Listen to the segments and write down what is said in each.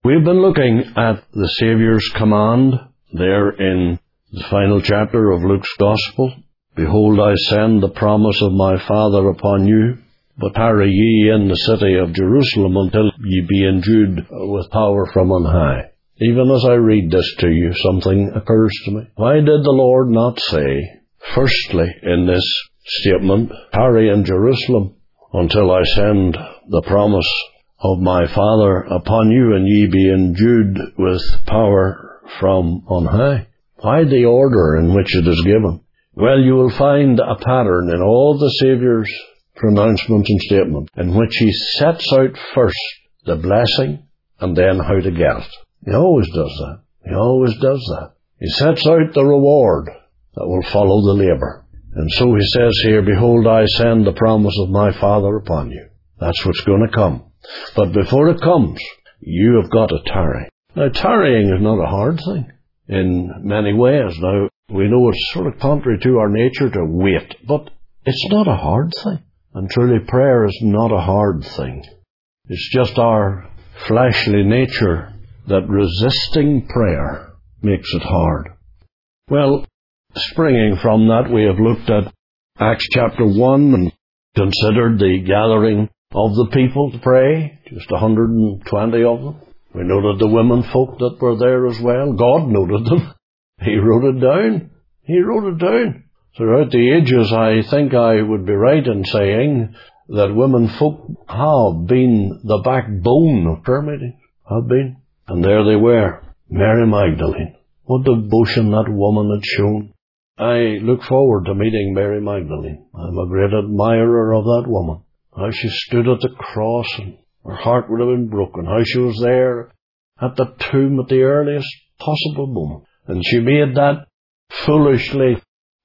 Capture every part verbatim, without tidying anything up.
We've been looking at the Saviour's command there in the final chapter of Luke's Gospel. Behold, I send the promise of my Father upon you, but tarry ye in the city of Jerusalem until ye be endued with power from on high. Even as I read this to you, something occurs to me. Why did the Lord not say, firstly, in this statement, tarry in Jerusalem until I send the promise of my Father upon you, and ye be endued with power from on high? Why the order in which it is given? Well, you will find a pattern in all the Saviour's pronouncements and statements in which he sets out first the blessing and then how to get it. He always does that. He always does that. He sets out the reward that will follow the labour. And so he says here, behold, I send the promise of my Father upon you. That's what's going to come. But before it comes, you have got to tarry. Now, tarrying is not a hard thing in many ways. Now, we know it's sort of contrary to our nature to wait, but it's not a hard thing. And truly, prayer is not a hard thing. It's just our fleshly nature that resisting prayer makes it hard. Well, springing from that, we have looked at Acts chapter one and considered the gathering of the people to pray, just one hundred twenty of them. We noted the women folk that were there as well. God noted them. He wrote it down. He wrote it down. Throughout the ages, I think I would be right in saying that women folk have been the backbone of prayer meetings. Have been. And there they were. Mary Magdalene. What devotion that woman had shown. I look forward to meeting Mary Magdalene. I'm a great admirer of that woman. How she stood at the cross and her heart would have been broken. How she was there at the tomb at the earliest possible moment. And she made that foolishly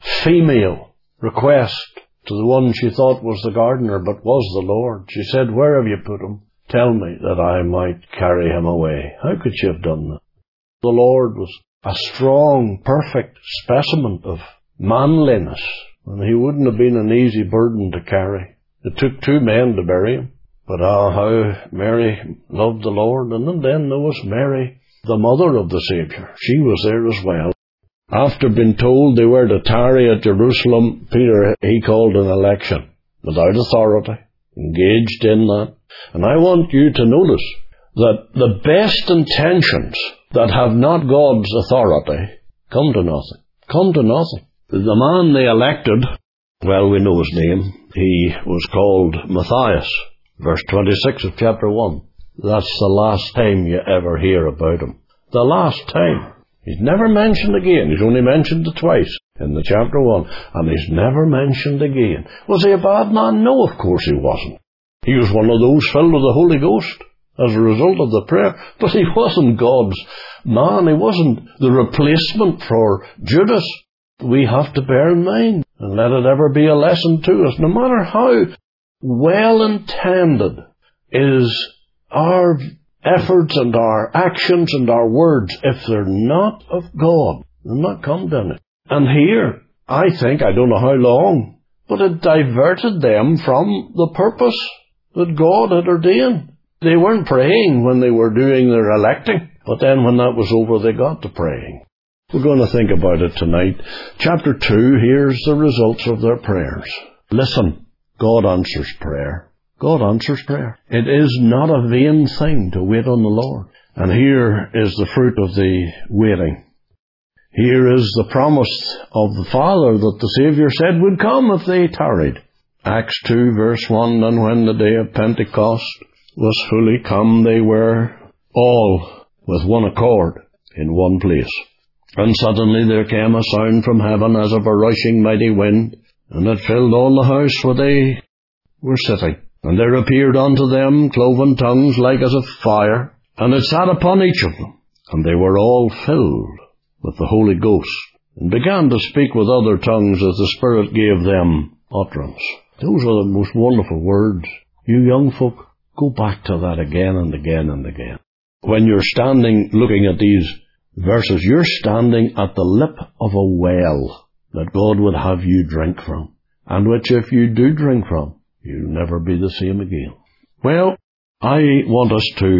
female request to the one she thought was the gardener, but was the Lord. She said, where have you put him? Tell me that I might carry him away. How could she have done that? The Lord was a strong, perfect specimen of manliness, and he wouldn't have been an easy burden to carry. It took two men to bury him. But ah, how Mary loved the Lord. And then there was Mary, the mother of the Saviour. She was there as well. After being told they were to tarry at Jerusalem, Peter, he called an election without authority, engaged in that. And I want you to notice that the best intentions that have not God's authority come to nothing. Come to nothing. The man they elected, well, we know his name. He was called Matthias. Verse twenty-six of chapter one. That's the last time you ever hear about him. The last time. He's never mentioned again. He's only mentioned it twice in the chapter one. And he's never mentioned again. Was he a bad man? No, of course he wasn't. He was one of those filled with the Holy Ghost as a result of the prayer. But he wasn't God's man. He wasn't the replacement for Judas. We have to bear in mind and let it ever be a lesson to us. No matter how well intended is our efforts and our actions and our words, if they're not of God, they'll not come to it. And here, I think, I don't know how long, but it diverted them from the purpose that God had ordained. They weren't praying when they were doing their electing, but then when that was over, they got to praying. We're going to think about it tonight. Chapter two, here's the results of their prayers. Listen, God answers prayer. God answers prayer. It is not a vain thing to wait on the Lord. And here is the fruit of the waiting. Here is the promise of the Father that the Saviour said would come if they tarried. Acts two, verse one, and when the day of Pentecost was fully come, they were all with one accord in one place. And suddenly there came a sound from heaven as of a rushing mighty wind, and it filled all the house where they were sitting. And there appeared unto them cloven tongues like as of fire, and it sat upon each of them. And they were all filled with the Holy Ghost, and began to speak with other tongues as the Spirit gave them utterance. Those are the most wonderful words. You young folk, go back to that again and again and again. When you're standing looking at these verses, you're standing at the lip of a well that God would have you drink from, and which if you do drink from, you'll never be the same again. Well, I want us to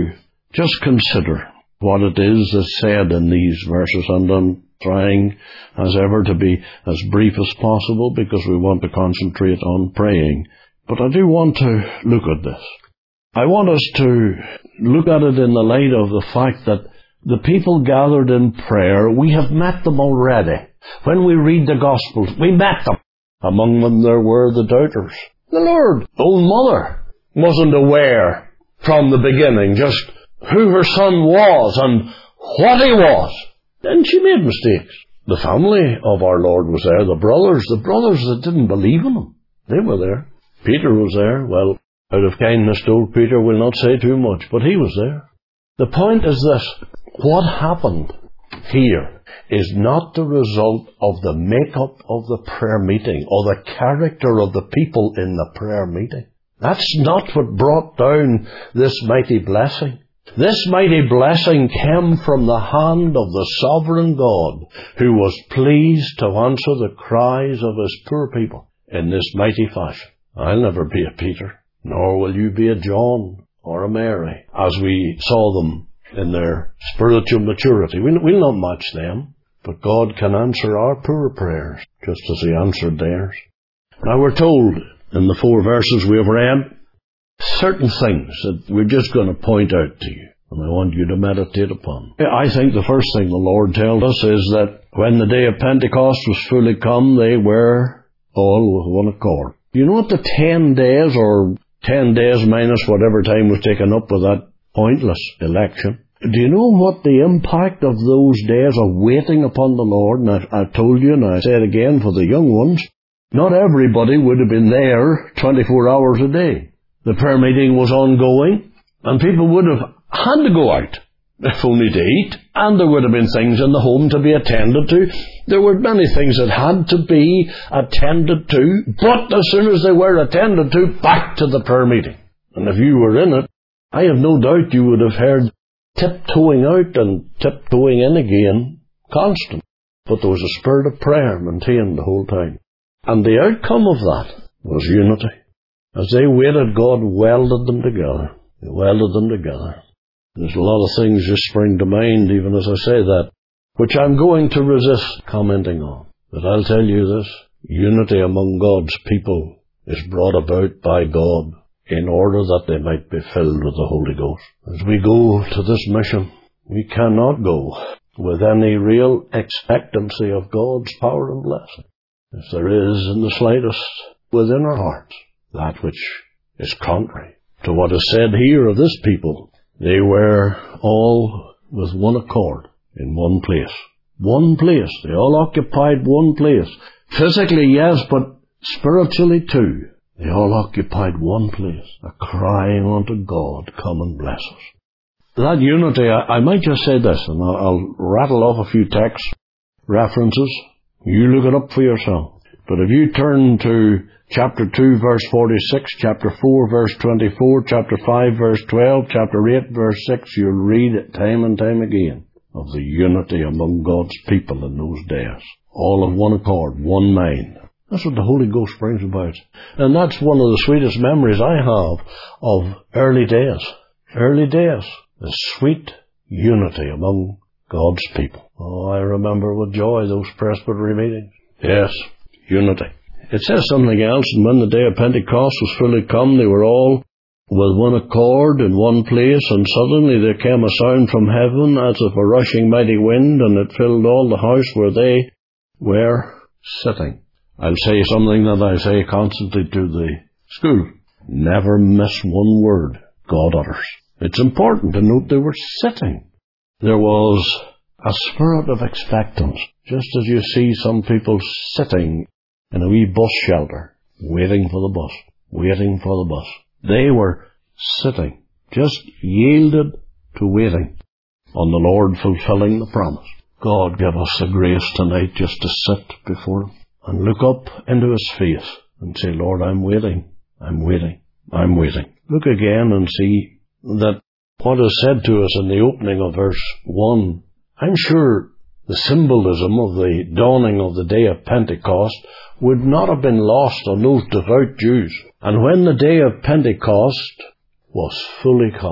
Just consider what it is that's said in these verses, and I'm trying, as ever, to be as brief as possible because we want to concentrate on praying. But I do want to look at this. I want us to look at it in the light of the fact that the people gathered in prayer, we have met them already. When we read the Gospels, we met them. Among them there were the doubters. The Lord, old mother, wasn't aware from the beginning just who her son was and what he was. Then she made mistakes. The family of our Lord was there, the brothers, the brothers that didn't believe in him. They were there. Peter was there. Well, out of kindness to old Peter, we'll not say too much, but he was there. The point is this: what happened here is not the result of the makeup of the prayer meeting or the character of the people in the prayer meeting. That's not what brought down this mighty blessing. This mighty blessing came from the hand of the sovereign God, who was pleased to answer the cries of his poor people in this mighty fashion. I'll never be a Peter, nor will you be a John or a Mary, as we saw them in their spiritual maturity. We'll, we'll not match them, but God can answer our poor prayers just as he answered theirs. Now we're told in the four verses we have read certain things that we're just going to point out to you, and I want you to meditate upon. I think the first thing the Lord tells us is that when the day of Pentecost was fully come, they were all with one accord. You know what the ten days, or ten days minus whatever time was taken up with that pointless election, do you know what the impact of those days of waiting upon the Lord? And I, I told you, and I say it again for the young ones, not everybody would have been there twenty-four hours a day. The prayer meeting was ongoing, and people would have had to go out, if only to eat, and there would have been things in the home to be attended to. There were many things that had to be attended to, but as soon as they were attended to, back to the prayer meeting. And if you were in it, I have no doubt you would have heard tiptoeing out and tiptoeing in again, constant. But there was a spirit of prayer maintained the whole time. And the outcome of that was unity. As they waited, God welded them together. He welded them together. There's a lot of things just spring to mind, even as I say that, which I'm going to resist commenting on. But I'll tell you this: unity among God's people is brought about by God in order that they might be filled with the Holy Ghost. As we go to this mission, we cannot go with any real expectancy of God's power and blessing if there is in the slightest within our hearts that which is contrary to what is said here of this people. They were all with one accord in one place. One place. They all occupied one place. Physically, yes, but spiritually too. They all occupied one place, a crying unto God, come and bless us. That unity, I, I might just say this, and I'll, I'll rattle off a few text references. You look it up for yourself. But if you turn to chapter two, verse forty-six, chapter four, verse twenty-four, chapter five, verse twelve, chapter eight, verse six, you'll read it time and time again of the unity among God's people in those days. All of one accord, one mind. That's what the Holy Ghost brings about. And that's one of the sweetest memories I have of early days. Early days. The sweet unity among God's people. Oh, I remember with joy those presbytery meetings. Yes, unity. It says something else, and when the day of Pentecost was fully come, they were all with one accord in one place, and suddenly there came a sound from heaven as of a rushing mighty wind, and it filled all the house where they were sitting. I'll say something that I say constantly to the school. Never miss one word God utters. It's important to note they were sitting. There was a spirit of expectance, just as you see some people sitting in a wee bus shelter, waiting for the bus, waiting for the bus. They were sitting, just yielded to waiting on the Lord fulfilling the promise. God give us the grace tonight just to sit before Him and look up into His face and say, Lord, I'm waiting, I'm waiting, I'm waiting. Look again and see that what is said to us in the opening of verse one, I'm sure the symbolism of the dawning of the day of Pentecost would not have been lost on those devout Jews. And when the day of Pentecost was fully come,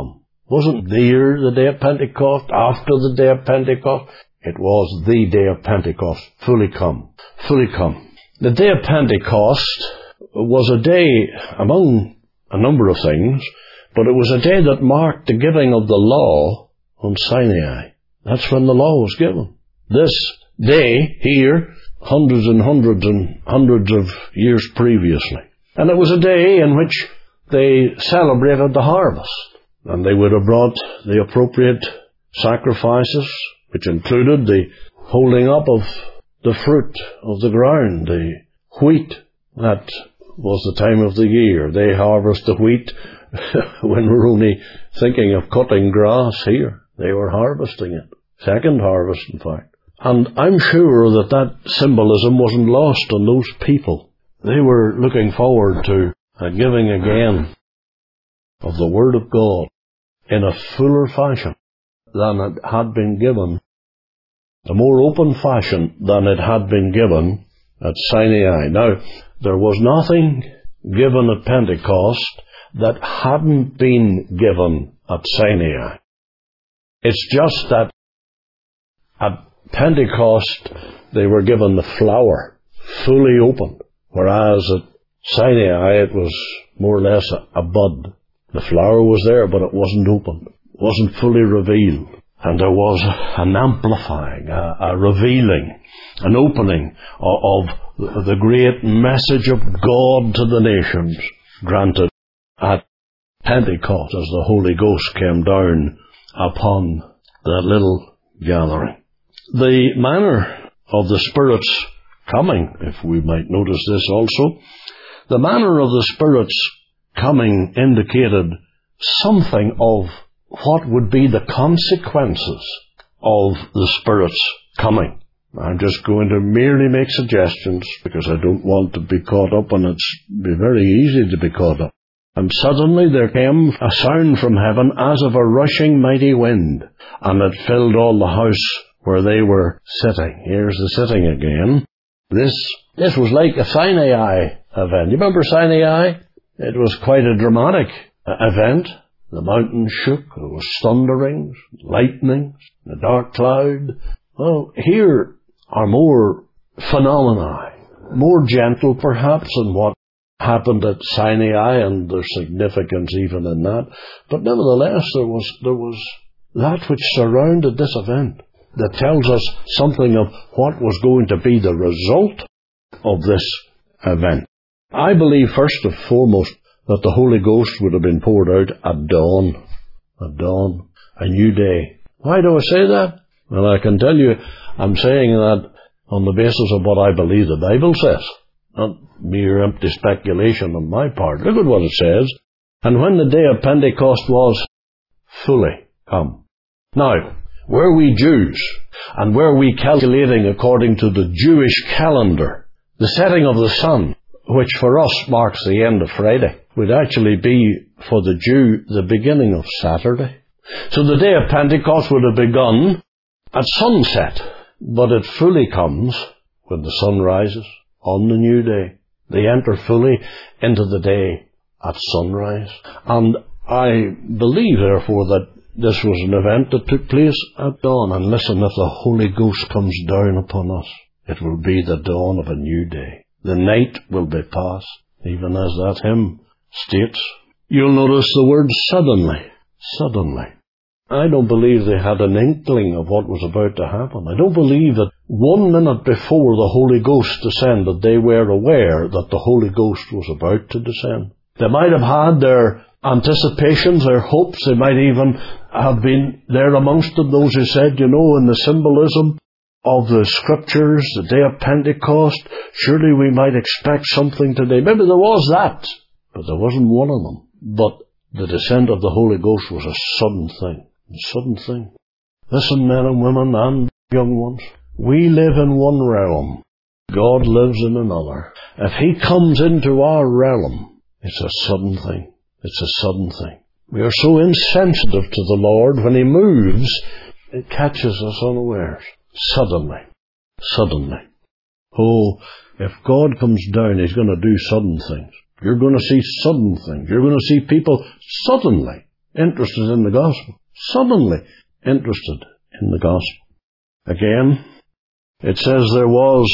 Wasn't near the day of Pentecost, after the day of Pentecost. It was the day of Pentecost, fully come, fully come. The day of Pentecost was a day, among a number of things, but it was a day that marked the giving of the law on Sinai. That's when the law was given. This day here, hundreds and hundreds and hundreds of years previously. And it was a day in which they celebrated the harvest. And they would have brought the appropriate sacrifices, which included the holding up of the fruit of the ground, the wheat. That was the time of the year. They harvest the wheat when we're only thinking of cutting grass here. They were harvesting it. Second harvest, in fact. And I'm sure that that symbolism wasn't lost on those people. They were looking forward to a giving again of the Word of God in a fuller fashion than it had been given, a more open fashion than it had been given at Sinai. Now, there was nothing given at Pentecost that hadn't been given at Sinai. It's just that at Pentecost they were given the flower, fully open, whereas at Sinai it was more or less a, a bud. The flower was there, but it wasn't open. It wasn't fully revealed. And there was an amplifying, a, a revealing, an opening of, of the great message of God to the nations, granted at Pentecost as the Holy Ghost came down upon that little gathering. The manner of the Spirit's coming, if we might notice this also, the manner of the Spirit's coming indicated something of what would be the consequences of the Spirit's coming. I'm just going to merely make suggestions because I don't want to be caught up, and it's be very easy to be caught up. And suddenly there came a sound from heaven as of a rushing mighty wind, and it filled all the house where they were sitting. Here's the sitting again. This this was like a Sinai event. You remember Sinai? It was quite a dramatic event. The mountains shook, there was thunderings, lightnings, a dark cloud. Well, here are more phenomena, more gentle perhaps than what happened at Sinai, and there's significance even in that. But nevertheless, there was there was that which surrounded this event that tells us something of what was going to be the result of this event. I believe first and foremost that the Holy Ghost would have been poured out at dawn, at dawn, a new day. Why do I say that? Well, I can tell you, I'm saying that on the basis of what I believe the Bible says, not mere empty speculation on my part. Look at what it says. And when the day of Pentecost was fully come. Now, were we Jews, and were we calculating according to the Jewish calendar, the setting of the sun, which for us marks the end of Friday, would actually be for the Jew the beginning of Saturday. So the day of Pentecost would have begun at sunset, but it fully comes when the sun rises on the new day. They enter fully into the day at sunrise. And I believe, therefore, that this was an event that took place at dawn. And listen, if the Holy Ghost comes down upon us, it will be the dawn of a new day. The night will be past, even as that hymn states. You'll notice the word suddenly. Suddenly. I don't believe they had an inkling of what was about to happen. I don't believe that one minute before the Holy Ghost descended, they were aware that the Holy Ghost was about to descend. They might have had their anticipations, their hopes. They might even have been there amongst them, those who said, you know, in the symbolism of the Scriptures, the day of Pentecost, surely we might expect something today. Maybe there was that, but there wasn't one of them. But the descent of the Holy Ghost was a sudden thing. A sudden thing. Listen, men and women and young ones, we live in one realm. God lives in another. If He comes into our realm, it's a sudden thing. It's a sudden thing. We are so insensitive to the Lord. When He moves, it catches us unawares. Suddenly. Suddenly. Oh, if God comes down, He's going to do sudden things. You're going to see sudden things. You're going to see people suddenly interested in the gospel. Suddenly interested in the gospel. Again, it says there was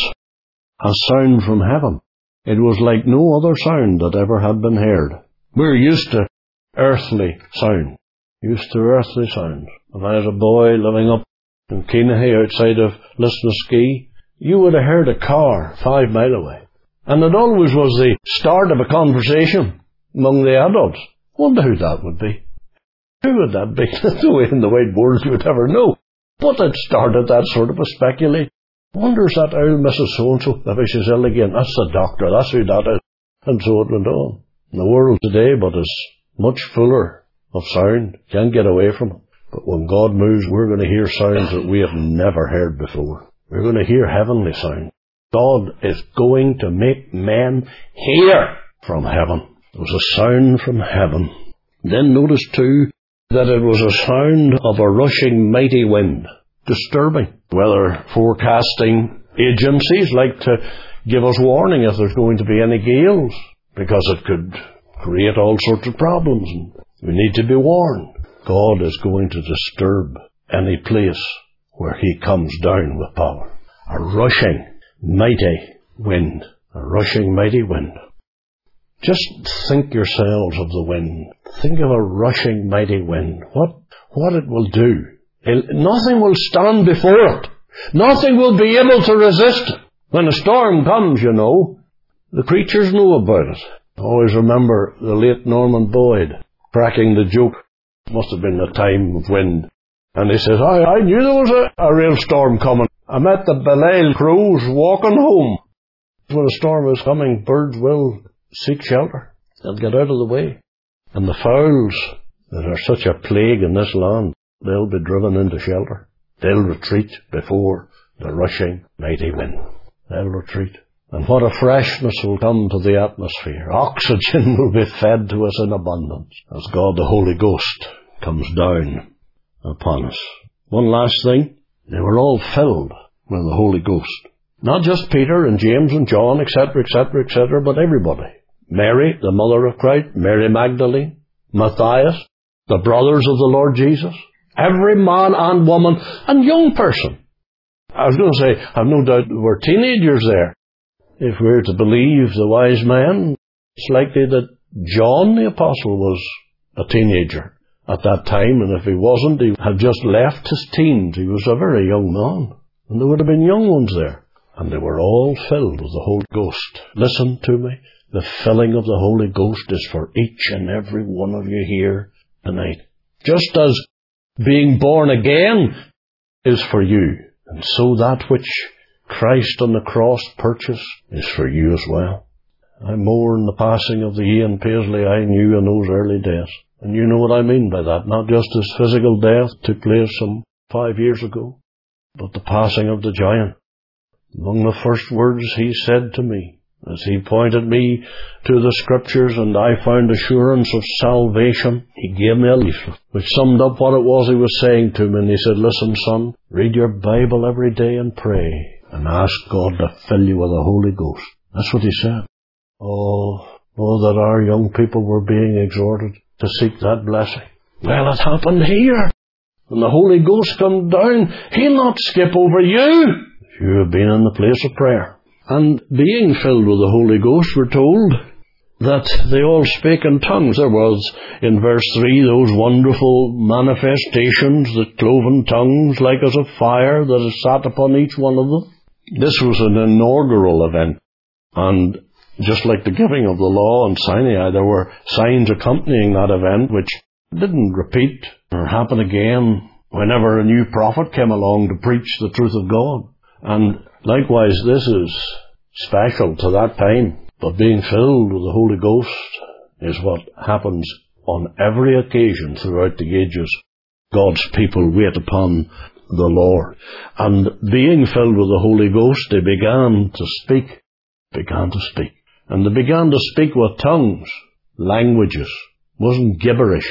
a sound from heaven. It was like no other sound that ever had been heard. We're used to earthly sound. Used to earthly sounds. If I was a boy living up in Keenahay outside of Lisnaskea, you would have heard a car five mile away. And it always was the start of a conversation among the adults. Wonder who that would be. Who would that be? There's no way in the wide world you would ever know. But it started that sort of a speculation. Wonders that old Missus So-and-so, maybe she's ill again. That's the doctor, that's who that is. And so it went on. The world today, but is much fuller of sound. Can't get away from it. But when God moves, we're going to hear sounds that we have never heard before. We're going to hear heavenly sound. God is going to make men hear from heaven. There was a sound from heaven. Then notice too that it was a sound of a rushing mighty wind. Disturbing. Weather forecasting agencies like to give us warning if there's going to be any gales, because it could create all sorts of problems, and we need to be warned. God is going to disturb any place where He comes down with power. A rushing mighty wind. A rushing mighty wind. Just think yourselves of the wind. Think of a rushing mighty wind. What, what it will do. It, nothing will stand before it. Nothing will be able to resist it. When a storm comes, you know, the preachers know about it. I always remember the late Norman Boyd cracking the joke. Must have been a time of wind. And he says, I, I knew there was a, a real storm coming. I met the Belial crows walking home. When a storm is coming, birds will seek shelter and get out of the way. And the fowls that are such a plague in this land, they'll be driven into shelter. They'll retreat before the rushing mighty wind. They'll retreat. And what a freshness will come to the atmosphere. Oxygen will be fed to us in abundance as God the Holy Ghost comes down upon us. One last thing. They were all filled with the Holy Ghost. Not just Peter and James and John, et cetera, et cetera, et cetera, but everybody. Mary, the mother of Christ, Mary Magdalene, Matthias, the brothers of the Lord Jesus, every man and woman and young person. I was going to say, I've no doubt there were teenagers there. If we're to believe the wise men, it's likely that John the Apostle was a teenager at that time, and if he wasn't, he had just left his teens. He was a very young man, and there would have been young ones there. And they were all filled with the Holy Ghost. Listen to me. The filling of the Holy Ghost is for each and every one of you here tonight. Just as being born again is for you, and so that which Christ on the cross purchased is for you as well. I mourn the passing of the Ian Paisley I knew in those early days. And you know what I mean by that. Not just his physical death took place some five years ago, but the passing of the giant. Among the first words he said to me, as he pointed me to the Scriptures and I found assurance of salvation, he gave me a leaflet which summed up what it was he was saying to me. And he said, listen, son, read your Bible every day and pray and ask God to fill you with the Holy Ghost. That's what he said. Oh, oh, that our young people were being exhorted to seek that blessing. Well, it happened here. When the Holy Ghost comes down, He'll not skip over you. You have been in the place of prayer. And being filled with the Holy Ghost, we're told that they all spake in tongues. There was, in verse three, those wonderful manifestations, the cloven tongues like as of fire that is sat upon each one of them. This was an inaugural event. And just like the giving of the law in Sinai, there were signs accompanying that event which didn't repeat or happen again whenever a new prophet came along to preach the truth of God. And likewise, this is special to that time. But being filled with the Holy Ghost is what happens on every occasion throughout the ages. God's people wait upon the Lord. And being filled with the Holy Ghost, they began to speak, began to speak. And they began to speak with tongues, languages, wasn't gibberish,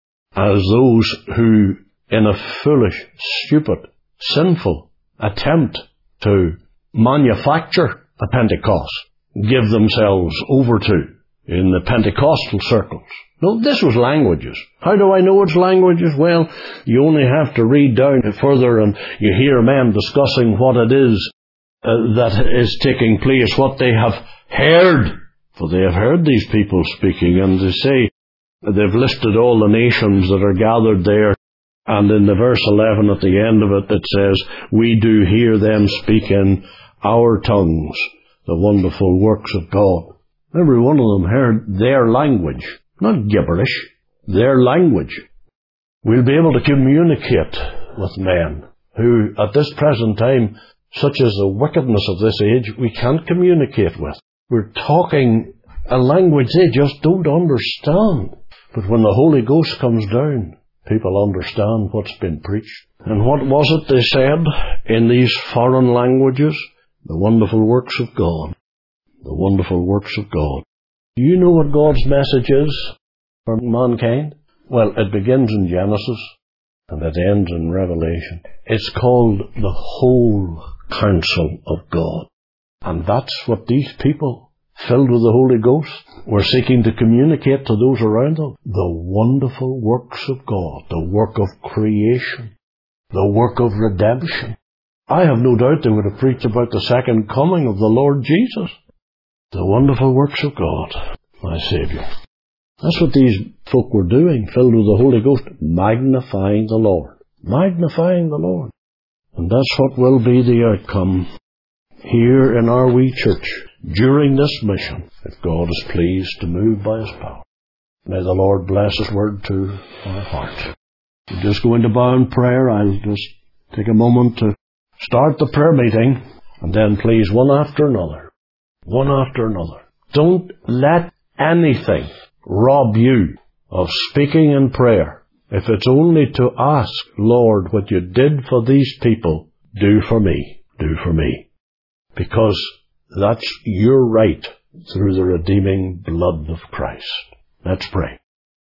as those who, in a foolish, stupid, sinful attempt to manufacture a Pentecost, give themselves over to in the Pentecostal circles. No, this was languages. How do I know it's languages? Well, you only have to read down further and you hear men discussing what it is uh, that is taking place, what they have heard. For they have heard these people speaking, and they say, they've listed all the nations that are gathered there. And in the verse eleven at the end of it, it says, we do hear them speak in our tongues the wonderful works of God. Every one of them heard their language. Not gibberish, their language. We'll be able to communicate with men who, at this present time, such as the wickedness of this age, we can't communicate with. We're talking a language they just don't understand. But when the Holy Ghost comes down, people understand what's been preached. And what was it they said in these foreign languages? The wonderful works of God. The wonderful works of God. Do you know what God's message is for mankind? Well, it begins in Genesis and it ends in Revelation. It's called the whole counsel of God. And that's what these people, filled with the Holy Ghost, were seeking to communicate to those around them. The wonderful works of God, the work of creation, the work of redemption. I have no doubt they would have preached about the second coming of the Lord Jesus. The wonderful works of God, my Saviour. That's what these folk were doing, filled with the Holy Ghost, magnifying the Lord. Magnifying the Lord. And that's what will be the outcome here in our wee church during this mission, if God is pleased to move by His power. May the Lord bless His word to our hearts. We'll just go into bow in prayer. I'll just take a moment to start the prayer meeting, and then please, one after another, one after another. Don't let anything rob you of speaking in prayer. If it's only to ask, Lord, what you did for these people, do for me, do for me. Because that's your right through the redeeming blood of Christ. Let's pray.